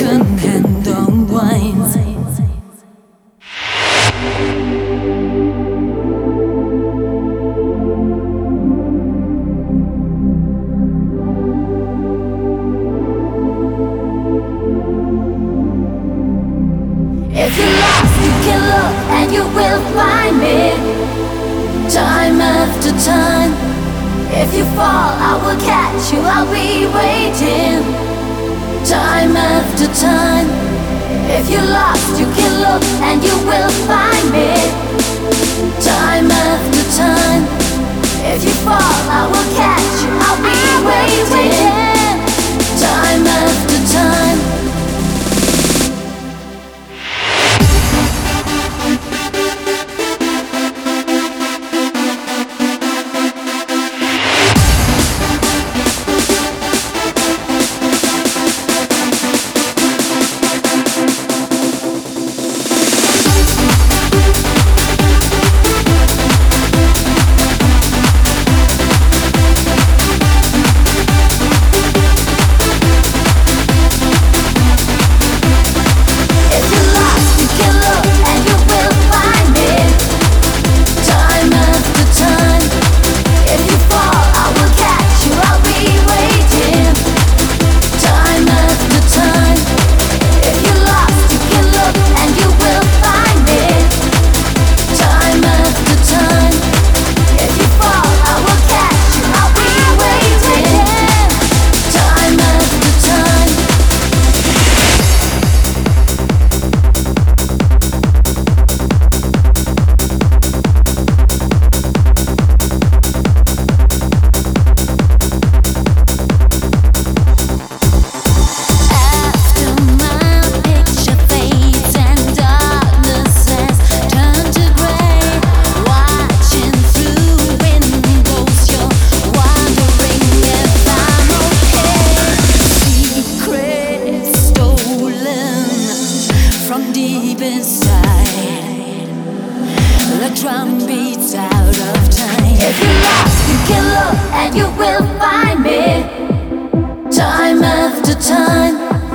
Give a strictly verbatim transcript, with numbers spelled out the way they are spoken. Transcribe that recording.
broken hand unwinds. If you're lost, you can look and you will find me, time after time. If you fall, I will catch you, I'll be waiting, time after time. If you're lost, you can look and you will find me, time after time. If you fall, I will catch you, I'll be waiting, time after time. Deep inside, the drum beats out of time. If you're lost, you can look and you will find me, time after time.